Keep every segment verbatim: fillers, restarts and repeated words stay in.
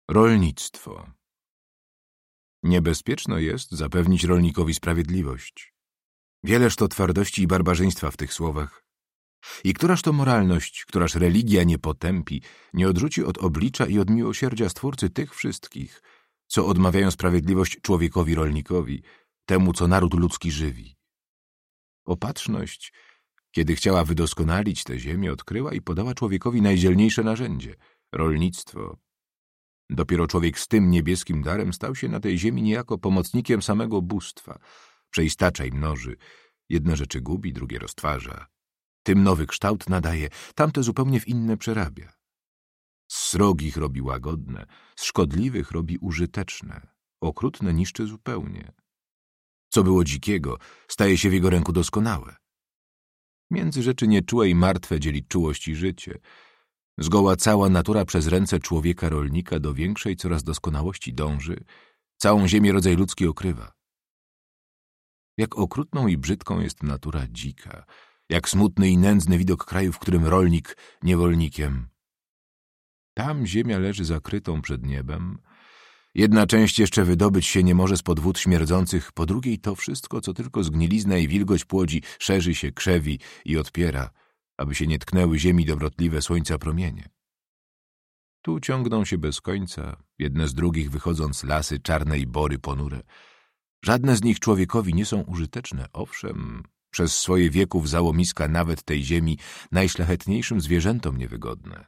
Rolnictwo. Niebezpieczno jest zapewnić rolnikowi sprawiedliwość. Wieleż to twardości i barbarzyństwa w tych słowach. I któraż to moralność, któraż religia nie potępi, nie odrzuci od oblicza i od miłosierdzia Stwórcy tych wszystkich, co odmawiają sprawiedliwość człowiekowi rolnikowi, temu, co naród ludzki żywi. Opatrzność, kiedy chciała wydoskonalić tę ziemię, odkryła i podała człowiekowi najdzielniejsze narzędzie – rolnictwo. Dopiero człowiek z tym niebieskim darem stał się na tej ziemi niejako pomocnikiem samego bóstwa. Przeistacza i mnoży. Jedne rzeczy gubi, drugie roztwarza. Tym nowy kształt nadaje, tamte zupełnie w inne przerabia. Z srogich robi łagodne, z szkodliwych robi użyteczne, okrutne niszczy zupełnie. Co było dzikiego, staje się w jego ręku doskonałe. Między rzeczy nieczułe i martwe dzieli czułość i życie. Zgoła cała natura przez ręce człowieka rolnika do większej coraz doskonałości dąży, całą ziemię rodzaj ludzki okrywa. Jak okrutną i brzydką jest natura dzika, jak smutny i nędzny widok kraju, w którym rolnik niewolnikiem. Tam ziemia leży zakrytą przed niebem, jedna część jeszcze wydobyć się nie może spod wód śmierdzących, po drugiej to wszystko, co tylko zgnilizna i wilgoć płodzi, szerzy się, krzewi i odpiera, aby się nie tknęły ziemi dobrotliwe słońca promienie. Tu ciągną się bez końca, jedne z drugich wychodząc lasy czarne i bory ponure. Żadne z nich człowiekowi nie są użyteczne, owszem, przez swoje wieków załomiska nawet tej ziemi najszlachetniejszym zwierzętom niewygodne.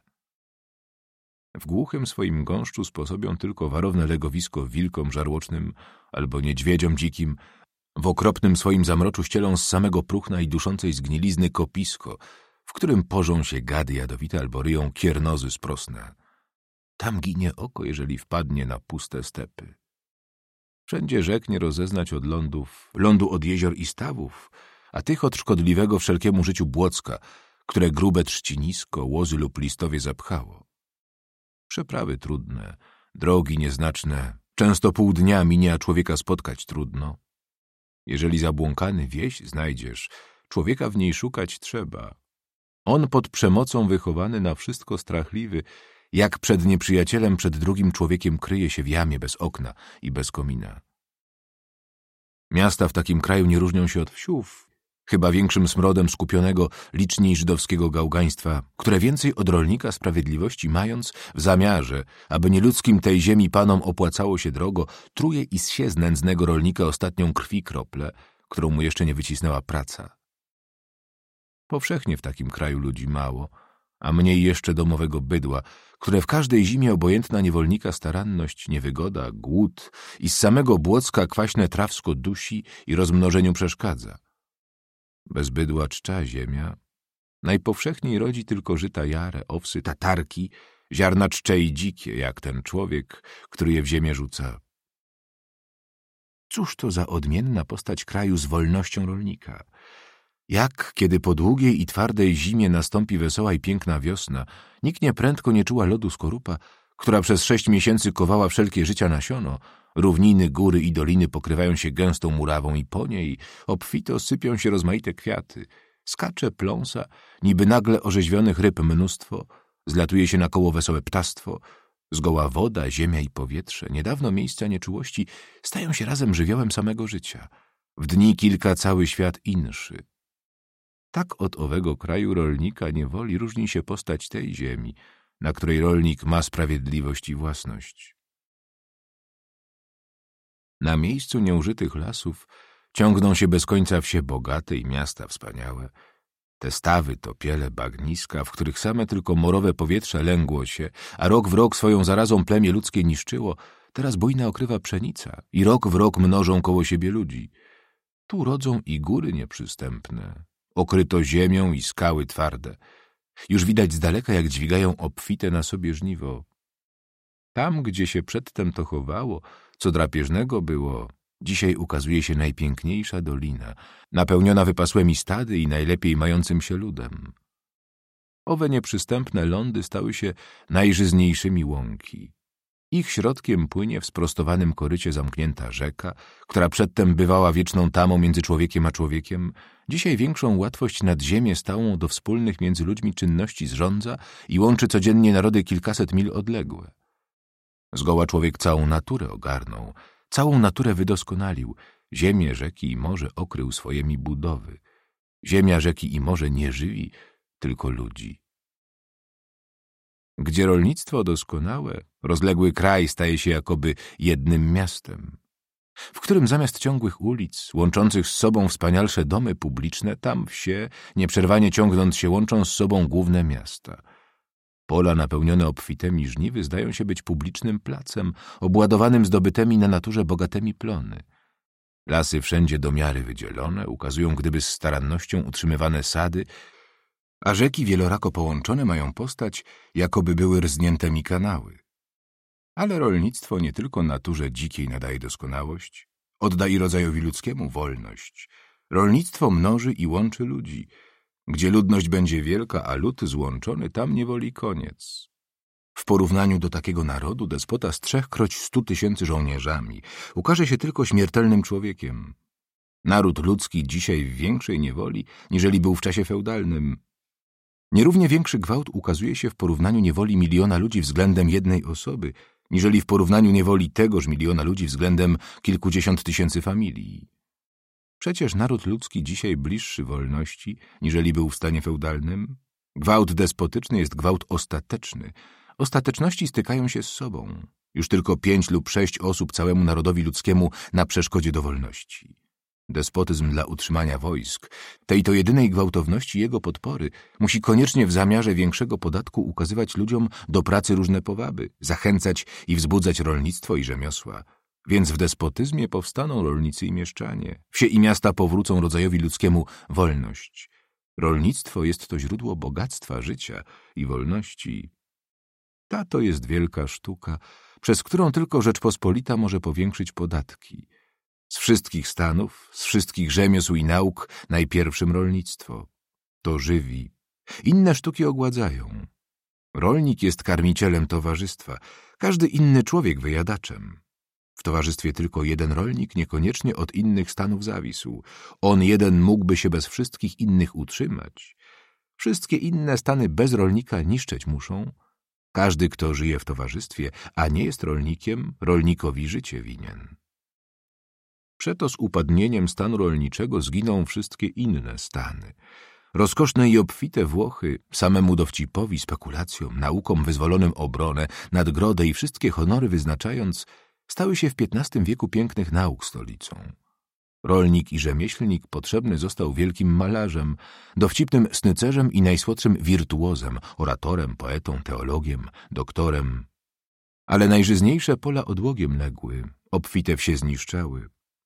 W głuchym swoim gąszczu sposobią tylko warowne legowisko wilkom żarłocznym albo niedźwiedziom dzikim, w okropnym swoim zamroczu ścielą z samego próchna i duszącej zgnilizny kopisko, w którym porzą się gady jadowite albo ryją kiernozy sprosne. Tam ginie oko, jeżeli wpadnie na puste stepy. Wszędzie rzek nie rozeznać od lądów, lądu od jezior i stawów, a tych od szkodliwego wszelkiemu życiu błocka, które grube trzcinisko, łozy lub listowie zapchało. Przeprawy trudne, drogi nieznaczne, często pół dnia minie, a człowieka spotkać trudno. Jeżeli zabłąkany wieś znajdziesz, człowieka w niej szukać trzeba. On pod przemocą wychowany na wszystko strachliwy, jak przed nieprzyjacielem, przed drugim człowiekiem kryje się w jamie bez okna i bez komina. Miasta w takim kraju nie różnią się od wsiów, chyba większym smrodem skupionego, liczniej żydowskiego gałgaństwa, które więcej od rolnika sprawiedliwości mając w zamiarze, aby nieludzkim tej ziemi panom opłacało się drogo, truje i zsie z nędznego rolnika ostatnią krwi kroplę, którą mu jeszcze nie wycisnęła praca. Powszechnie w takim kraju ludzi mało, a mniej jeszcze domowego bydła, które w każdej zimie obojętna niewolnika staranność, niewygoda, głód i z samego błocka kwaśne trawsko dusi i rozmnożeniu przeszkadza. Bez bydła czcza ziemia, najpowszechniej rodzi tylko żyta jare, owsy, tatarki, ziarna czcze i dzikie, jak ten człowiek, który je w ziemię rzuca. Cóż to za odmienna postać kraju z wolnością rolnika? Jak, kiedy po długiej i twardej zimie nastąpi wesoła i piękna wiosna, niknie prędko nie czuła lodu skorupa, która przez sześć miesięcy kowała wszelkie życia nasiono, równiny, góry i doliny pokrywają się gęstą murawą i po niej obfito sypią się rozmaite kwiaty. Skacze, pląsa, niby nagle orzeźwionych ryb mnóstwo, zlatuje się na koło wesołe ptactwo, zgoła woda, ziemia i powietrze, niedawno miejsca nieczułości, stają się razem żywiołem samego życia. W dni kilka cały świat inszy. Tak od owego kraju rolnika niewoli różni się postać tej ziemi, na której rolnik ma sprawiedliwość i własność. Na miejscu nieużytych lasów ciągną się bez końca wsie bogate i miasta wspaniałe. Te stawy, topiele, bagniska, w których same tylko morowe powietrze lęgło się, a rok w rok swoją zarazą plemię ludzkie niszczyło, teraz bujna okrywa pszenica i rok w rok mnożą koło siebie ludzi. Tu rodzą i góry nieprzystępne, okryto ziemią i skały twarde. Już widać z daleka, jak dźwigają obfite na sobie żniwo. Tam, gdzie się przedtem to chowało, co drapieżnego było, dzisiaj ukazuje się najpiękniejsza dolina, napełniona wypasłymi stady i najlepiej mającym się ludem. Owe nieprzystępne lądy stały się najżyzniejszymi łąki. Ich środkiem płynie w sprostowanym korycie zamknięta rzeka, która przedtem bywała wieczną tamą między człowiekiem a człowiekiem, dzisiaj większą łatwość nad ziemię stałą do wspólnych między ludźmi czynności zrządza i łączy codziennie narody kilkaset mil odległe. Zgoła człowiek całą naturę ogarnął, całą naturę wydoskonalił, ziemię, rzeki i morze okrył swojemi budowy. Ziemia, rzeki i morze nie żywi, tylko ludzi. Gdzie rolnictwo doskonałe, rozległy kraj staje się jakoby jednym miastem, w którym zamiast ciągłych ulic, łączących z sobą wspanialsze domy publiczne, tam wsie, nieprzerwanie ciągnąc się, łączą z sobą główne miasta. Pola napełnione obfitymi żniwy zdają się być publicznym placem, obładowanym zdobytymi na naturze bogatymi plony. Lasy wszędzie do miary wydzielone ukazują gdyby z starannością utrzymywane sady, a rzeki wielorako połączone mają postać, jakoby były rżniętemi kanały. Ale rolnictwo nie tylko naturze dzikiej nadaje doskonałość, odda i rodzajowi ludzkiemu wolność. Rolnictwo mnoży i łączy ludzi. Gdzie ludność będzie wielka, a lud złączony, tam niewoli koniec. W porównaniu do takiego narodu despota z trzechkroć stu tysięcy żołnierzami ukaże się tylko śmiertelnym człowiekiem. Naród ludzki dzisiaj w większej niewoli, niżeli był w czasie feudalnym. Nierównie większy gwałt ukazuje się w porównaniu niewoli miliona ludzi względem jednej osoby, niżeli w porównaniu niewoli tegoż miliona ludzi względem kilkudziesiąt tysięcy familii. Przecież naród ludzki dzisiaj bliższy wolności, niżeli był w stanie feudalnym. Gwałt despotyczny jest gwałt ostateczny. Ostateczności stykają się z sobą. Już tylko pięć lub sześć osób całemu narodowi ludzkiemu na przeszkodzie do wolności. Despotyzm dla utrzymania wojsk, tej to jedynej gwałtowności jego podpory, musi koniecznie w zamiarze większego podatku ukazywać ludziom do pracy różne powaby, zachęcać i wzbudzać rolnictwo i rzemiosła. Więc w despotyzmie powstaną rolnicy i mieszczanie. Wsie i miasta powrócą rodzajowi ludzkiemu wolność. Rolnictwo jest to źródło bogactwa życia i wolności. Ta to jest wielka sztuka, przez którą tylko Rzeczpospolita może powiększyć podatki. Z wszystkich stanów, z wszystkich rzemiosł i nauk najpierwszym rolnictwo. To żywi. Inne sztuki ogładzają. Rolnik jest karmicielem towarzystwa, każdy inny człowiek wyjadaczem. W towarzystwie tylko jeden rolnik niekoniecznie od innych stanów zawisł. On jeden mógłby się bez wszystkich innych utrzymać. Wszystkie inne stany bez rolnika niszczeć muszą. Każdy, kto żyje w towarzystwie, a nie jest rolnikiem, rolnikowi życie winien. Przeto z upadnieniem stanu rolniczego zginą wszystkie inne stany. Rozkoszne i obfite Włochy, samemu dowcipowi, spekulacjom, naukom wyzwolonym obronę, nadgrodę i wszystkie honory wyznaczając, stały się w piętnastym wieku pięknych nauk stolicą. Rolnik i rzemieślnik potrzebny został wielkim malarzem, dowcipnym snycerzem i najsłodszym wirtuozem, oratorem, poetą, teologiem, doktorem. Ale najżyzniejsze pola odłogiem legły, obfite wsie zniszczały.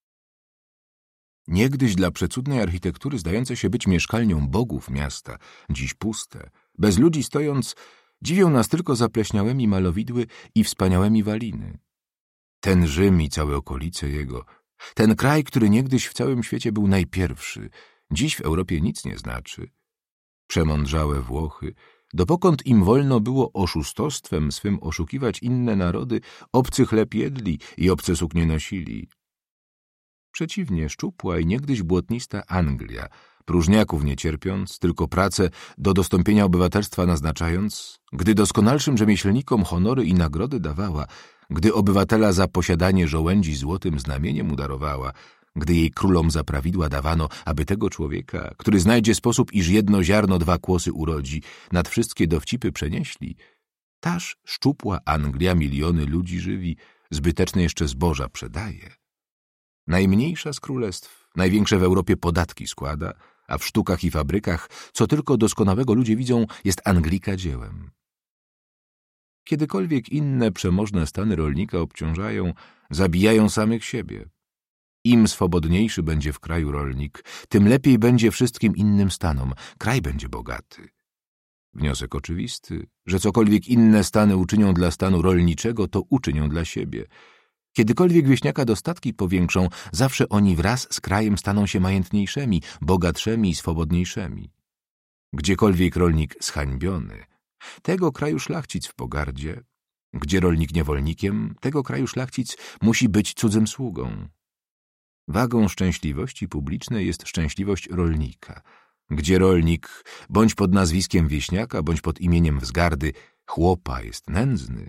Niegdyś dla przecudnej architektury zdające się być mieszkalnią bogów miasta, dziś puste, bez ludzi stojąc, dziwią nas tylko zapleśniałymi malowidły i wspaniałemi waliny. Ten Rzym i całe okolice jego, ten kraj, który niegdyś w całym świecie był najpierwszy, dziś w Europie nic nie znaczy. Przemądrzałe Włochy, dopokąd im wolno było oszustostwem swym oszukiwać inne narody, obcy chleb jedli i obce suknie nosili. Przeciwnie, szczupła i niegdyś błotnista Anglia, próżniaków nie cierpiąc, tylko pracę do dostąpienia obywatelstwa naznaczając, gdy doskonalszym rzemieślnikom honory i nagrody dawała, gdy obywatela za posiadanie żołędzi złotym znamieniem udarowała, gdy jej królom za prawidła dawano, aby tego człowieka, który znajdzie sposób, iż jedno ziarno dwa kłosy urodzi, nad wszystkie dowcipy przenieśli, taż szczupła Anglia miliony ludzi żywi, zbyteczne jeszcze zboża przedaje. Najmniejsza z królestw, największe w Europie podatki składa, a w sztukach i fabrykach, co tylko doskonałego ludzie widzą, jest Anglika dziełem. Kiedykolwiek inne przemożne stany rolnika obciążają, zabijają samych siebie. Im swobodniejszy będzie w kraju rolnik, tym lepiej będzie wszystkim innym stanom, kraj będzie bogaty. Wniosek oczywisty, że cokolwiek inne stany uczynią dla stanu rolniczego, to uczynią dla siebie. Kiedykolwiek wieśniaka dostatki powiększą, zawsze oni wraz z krajem staną się majętniejszymi, bogatszymi i swobodniejszymi. Gdziekolwiek rolnik zhańbiony, tego kraju szlachcic w pogardzie. Gdzie rolnik niewolnikiem, tego kraju szlachcic musi być cudzym sługą. Wagą szczęśliwości publicznej jest szczęśliwość rolnika. Gdzie rolnik, bądź pod nazwiskiem wieśniaka, bądź pod imieniem wzgardy, chłopa jest nędzny,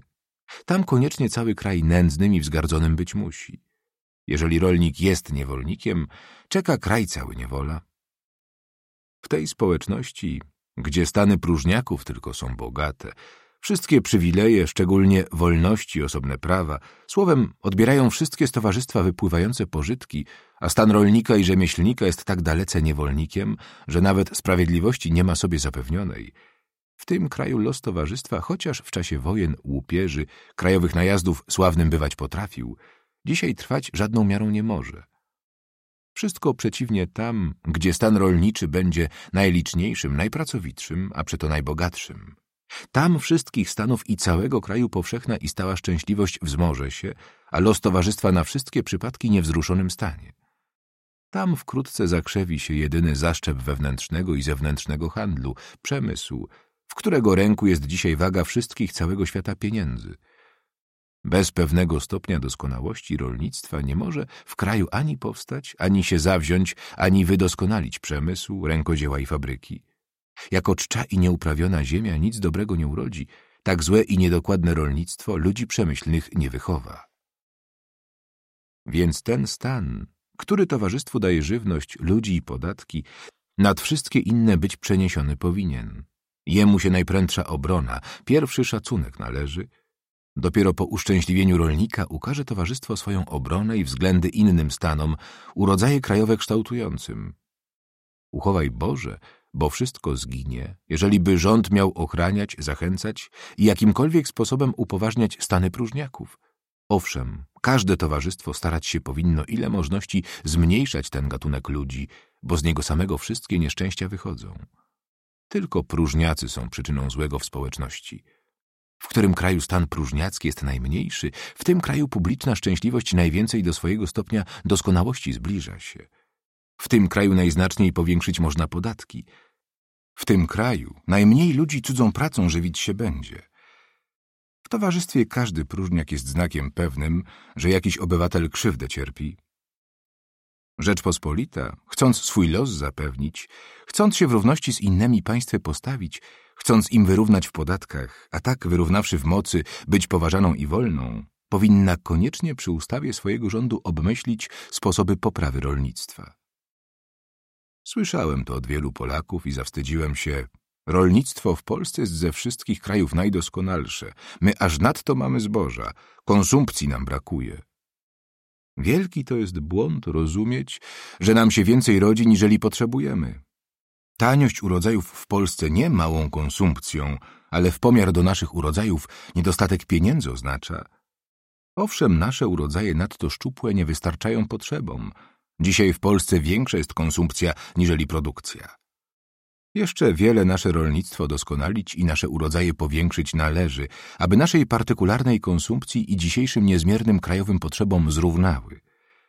Tam koniecznie cały kraj nędznym i wzgardzonym być musi. Jeżeli rolnik jest niewolnikiem, czeka kraj cały niewola. W tej społeczności, gdzie stany próżniaków tylko są bogate, wszystkie przywileje, szczególnie wolności, osobne prawa, słowem odbierają wszystkie z towarzystwa wypływające pożytki, a stan rolnika i rzemieślnika jest tak dalece niewolnikiem, że nawet sprawiedliwości nie ma sobie zapewnionej. W tym kraju los towarzystwa, chociaż w czasie wojen, łupieży, krajowych najazdów sławnym bywać potrafił, dzisiaj trwać żadną miarą nie może. Wszystko przeciwnie tam, gdzie stan rolniczy będzie najliczniejszym, najpracowitszym, a przeto najbogatszym. Tam wszystkich stanów i całego kraju powszechna i stała szczęśliwość wzmoże się, a los towarzystwa na wszystkie przypadki niewzruszonym stanie. Tam wkrótce zakrzewi się jedyny zaszczep wewnętrznego i zewnętrznego handlu, przemysł, w którego ręku jest dzisiaj waga wszystkich całego świata pieniędzy. Bez pewnego stopnia doskonałości rolnictwa nie może w kraju ani powstać, ani się zawziąć, ani wydoskonalić przemysł, rękodzieła i fabryki. Jako czcza i nieuprawiona ziemia nic dobrego nie urodzi, tak złe i niedokładne rolnictwo ludzi przemyślnych nie wychowa. Więc ten stan, który towarzystwu daje żywność, ludzi i podatki, nad wszystkie inne być przeniesiony powinien. Jemu się najprędsza obrona, pierwszy szacunek należy. Dopiero po uszczęśliwieniu rolnika ukaże towarzystwo swoją obronę i względy innym stanom, urodzaje krajowe kształtującym. Uchowaj Boże, bo wszystko zginie, jeżeli by rząd miał ochraniać, zachęcać i jakimkolwiek sposobem upoważniać stany próżniaków. Owszem, każde towarzystwo starać się powinno ile możności zmniejszać ten gatunek ludzi, bo z niego samego wszystkie nieszczęścia wychodzą. Tylko próżniacy są przyczyną złego w społeczności. W którym kraju stan próżniacki jest najmniejszy, w tym kraju publiczna szczęśliwość najwięcej do swojego stopnia doskonałości zbliża się. W tym kraju najznaczniej powiększyć można podatki. W tym kraju najmniej ludzi cudzą pracą żywić się będzie. W towarzystwie każdy próżniak jest znakiem pewnym, że jakiś obywatel krzywdę cierpi. Rzeczpospolita, chcąc swój los zapewnić, chcąc się w równości z innymi państwem postawić, chcąc im wyrównać w podatkach, a tak wyrównawszy w mocy, być poważaną i wolną, powinna koniecznie przy ustawie swojego rządu obmyślić sposoby poprawy rolnictwa. Słyszałem to od wielu Polaków i zawstydziłem się. Rolnictwo w Polsce jest ze wszystkich krajów najdoskonalsze. My aż nadto mamy zboża. Konsumpcji nam brakuje. Wielki to jest błąd rozumieć, że nam się więcej rodzi, niżeli potrzebujemy. Taniość urodzajów w Polsce nie małą konsumpcją, ale w pomiar do naszych urodzajów niedostatek pieniędzy oznacza. Owszem, nasze urodzaje nadto szczupłe nie wystarczają potrzebom. Dzisiaj w Polsce większa jest konsumpcja niżeli produkcja. Jeszcze wiele nasze rolnictwo doskonalić i nasze urodzaje powiększyć należy, aby naszej partykularnej konsumpcji i dzisiejszym niezmiernym krajowym potrzebom zrównały.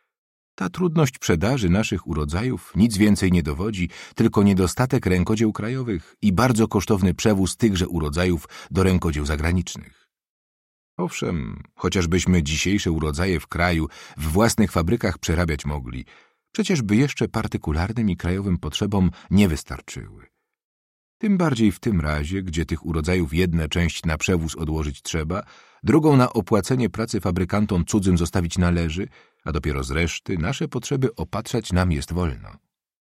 Ta trudność sprzedaży naszych urodzajów nic więcej nie dowodzi, tylko niedostatek rękodzieł krajowych i bardzo kosztowny przewóz tychże urodzajów do rękodzieł zagranicznych. Owszem, chociażbyśmy dzisiejsze urodzaje w kraju w własnych fabrykach przerabiać mogli, przecież by jeszcze partykularnym i krajowym potrzebom nie wystarczyły. Tym bardziej w tym razie, gdzie tych urodzajów jedne część na przewóz odłożyć trzeba, drugą na opłacenie pracy fabrykantom cudzym zostawić należy, a dopiero z reszty nasze potrzeby opatrzać nam jest wolno.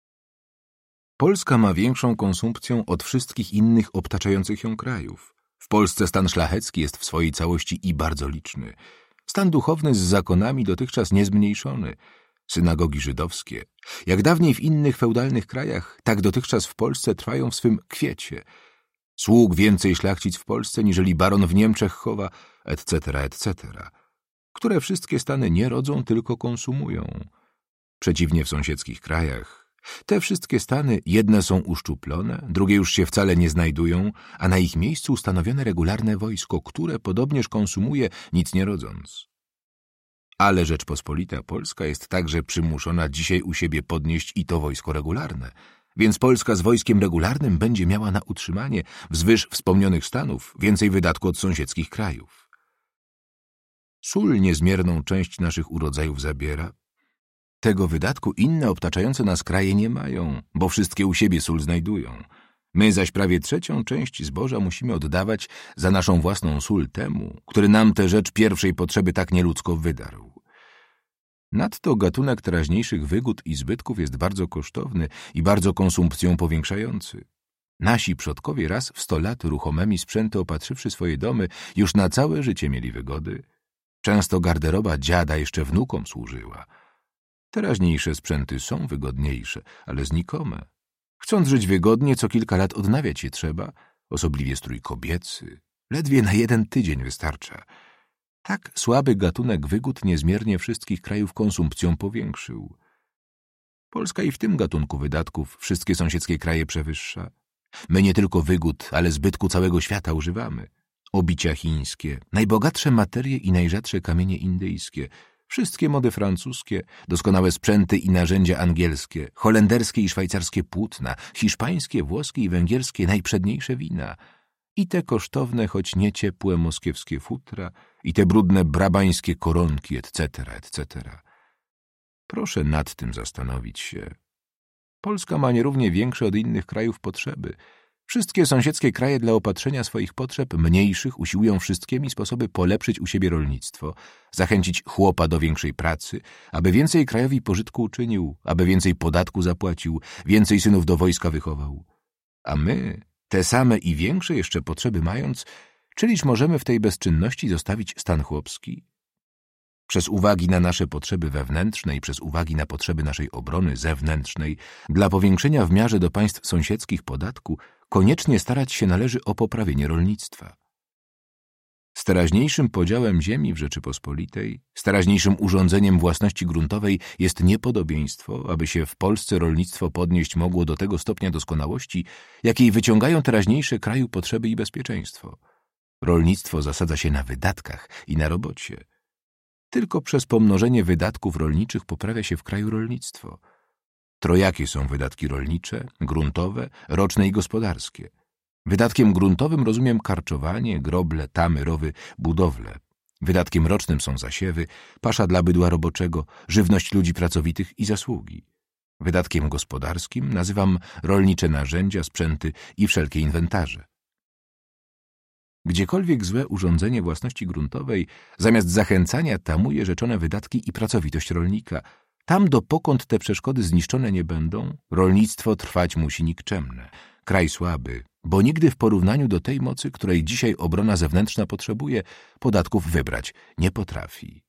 Polska ma większą konsumpcję od wszystkich innych obtaczających ją krajów. W Polsce stan szlachecki jest w swojej całości i bardzo liczny. Stan duchowny z zakonami dotychczas niezmniejszony. Synagogi żydowskie, jak dawniej w innych feudalnych krajach, tak dotychczas w Polsce trwają w swym kwiecie. Sług więcej szlachcic w Polsce, niżeli baron w Niemczech chowa, et cetera, et cetera, które wszystkie stany nie rodzą, tylko konsumują. Przeciwnie w sąsiedzkich krajach. Te wszystkie stany, jedne są uszczuplone, drugie już się wcale nie znajdują, a na ich miejscu ustanowione regularne wojsko, które podobnież konsumuje, nic nie rodząc. Ale Rzeczpospolita Polska jest także przymuszona dzisiaj u siebie podnieść i to wojsko regularne, więc Polska z wojskiem regularnym będzie miała na utrzymanie wzwyż wspomnianych stanów więcej wydatku od sąsiedzkich krajów. Sól niezmierną część naszych urodzajów zabiera. Tego wydatku inne obtaczające nas kraje nie mają, bo wszystkie u siebie sól znajdują. My zaś prawie trzecią część zboża musimy oddawać za naszą własną sól temu, który nam tę rzecz pierwszej potrzeby tak nieludzko wydarł. Nadto gatunek teraźniejszych wygód i zbytków jest bardzo kosztowny i bardzo konsumpcją powiększający. Nasi przodkowie raz w sto lat ruchomemi sprzęty opatrzywszy swoje domy, już na całe życie mieli wygody. Często garderoba dziada jeszcze wnukom służyła. Teraźniejsze sprzęty są wygodniejsze, ale znikome. Chcąc żyć wygodnie, co kilka lat odnawiać je trzeba, osobliwie strój kobiecy. Ledwie na jeden tydzień wystarcza. Tak słaby gatunek wygód niezmiernie wszystkich krajów konsumpcją powiększył. Polska i w tym gatunku wydatków wszystkie sąsiedzkie kraje przewyższa. My nie tylko wygód, ale zbytku całego świata używamy. Obicia chińskie, najbogatsze materie i najrzadsze kamienie indyjskie, wszystkie mody francuskie, doskonałe sprzęty i narzędzia angielskie, holenderskie i szwajcarskie płótna, hiszpańskie, włoskie i węgierskie najprzedniejsze wina i te kosztowne, choć nie ciepłe moskiewskie futra i te brudne brabańskie koronki, et cetera, et cetera. Proszę nad tym zastanowić się. Polska ma nierównie większe od innych krajów potrzeby. Wszystkie sąsiedzkie kraje dla opatrzenia swoich potrzeb mniejszych usiłują wszystkimi sposoby polepszyć u siebie rolnictwo, zachęcić chłopa do większej pracy, aby więcej krajowi pożytku uczynił, aby więcej podatku zapłacił, więcej synów do wojska wychował. A my, te same i większe jeszcze potrzeby mając, czyliż możemy w tej bezczynności zostawić stan chłopski? Przez uwagi na nasze potrzeby wewnętrzne i przez uwagi na potrzeby naszej obrony zewnętrznej, dla powiększenia w miarze do państw sąsiedzkich podatku, koniecznie starać się należy o poprawienie rolnictwa. Z teraźniejszym podziałem ziemi w Rzeczypospolitej, z teraźniejszym urządzeniem własności gruntowej jest niepodobieństwo, aby się w Polsce rolnictwo podnieść mogło do tego stopnia doskonałości, jakiej wyciągają teraźniejsze kraju potrzeby i bezpieczeństwo. Rolnictwo zasadza się na wydatkach i na robocie. Tylko przez pomnożenie wydatków rolniczych poprawia się w kraju rolnictwo. Trojakie są wydatki rolnicze, gruntowe, roczne i gospodarskie. Wydatkiem gruntowym rozumiem karczowanie, groble, tamy, rowy, budowle. Wydatkiem rocznym są zasiewy, pasza dla bydła roboczego, żywność ludzi pracowitych i zasługi. Wydatkiem gospodarskim nazywam rolnicze narzędzia, sprzęty i wszelkie inwentarze. Gdziekolwiek złe urządzenie własności gruntowej zamiast zachęcania tamuje rzeczone wydatki i pracowitość rolnika. Tam dopokąd te przeszkody zniszczone nie będą, rolnictwo trwać musi nikczemne. Kraj słaby, bo nigdy w porównaniu do tej mocy, której dzisiaj obrona zewnętrzna potrzebuje, podatków wybrać nie potrafi.